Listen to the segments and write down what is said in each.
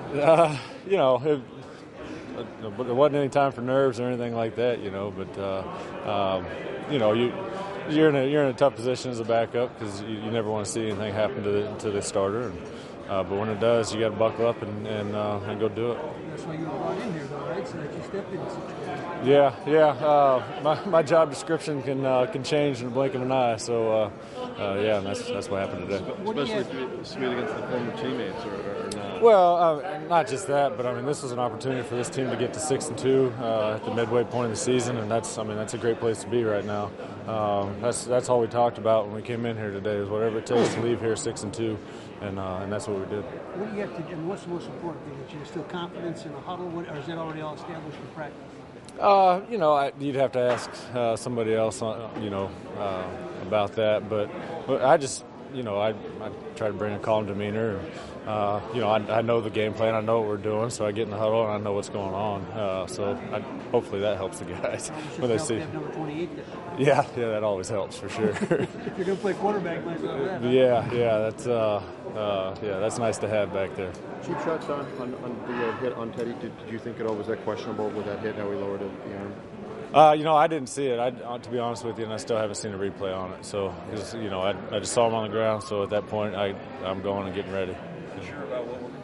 You know, there wasn't any time for nerves or anything like that. You know, but you know, you're in a tough position as a backup because you never want to see anything happen to the starter. And, but when it does, you got to buckle up and go do it. That's why you were brought in here, though, right? So that you stepped in the situation. Yeah. My job description can change in the blink of an eye. So yeah, that's what happened today. Especially if you submit against the former teammates or not. Well, not just that, but I mean, this was an opportunity for this team to get to 6-2 at the midway point of the season, and that's a great place to be right now. That's all we talked about when we came in here today, is whatever it takes to leave here 6-2, and that's what we did. What do you have to do, and what's the most important thing? That you instill confidence in the huddle, or is that already all established in practice? You know, you'd have to ask somebody else, about that. But I just, I try to bring a calm demeanor. And, I know the game plan. I know what we're doing, so I get in the huddle and I know what's going on. So hopefully that helps the guys when they see. Number 28 there. Yeah, that always helps for sure. If you're going to play quarterback, might as well have that. Yeah, that's nice to have back there. Cheap shots on the hit on Teddy. Did you think at all was that questionable with that hit? How he lowered the arm? I didn't see it. To be honest with you, and I still haven't seen a replay on it. So, because I just saw him on the ground. So at that point, I'm going and getting ready. Sure about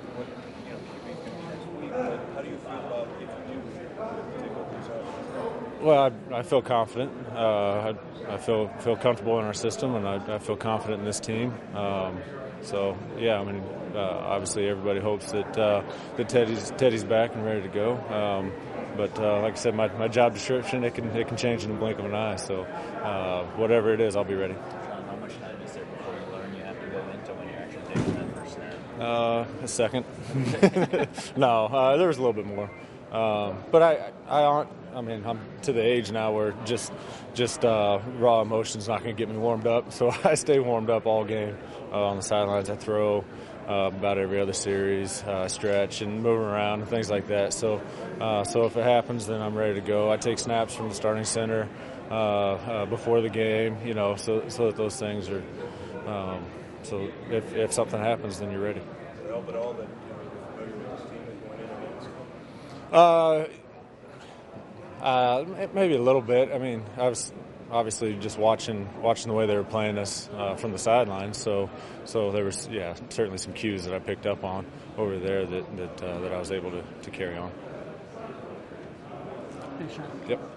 how do you feel about if you do take over this out? Well, I feel confident. I feel comfortable in our system, and I feel confident in this team. So yeah, I mean, obviously everybody hopes that Teddy's back and ready to go. But like I said, my job description it can change in the blink of an eye. So whatever it is, I'll be ready. John, how much time is there before you learn you have to go into when you're actually taking that first snap? A second. No, there was a little bit more. But I'm to the age now where just raw emotion's not going to get me warmed up. So I stay warmed up all game on the sidelines. I throw about every other series, stretch and moving around and things like that. So if it happens, then I'm ready to go. I take snaps from the starting center before the game, so that those things are. So if something happens, then you're ready. Help at all that you're familiar with this team that going into games? Maybe a little bit. I mean, I was obviously just watching the way they were playing us from the sidelines. So there was certainly some cues that I picked up on over there that I was able to carry on. Thanks, Sean. Yep.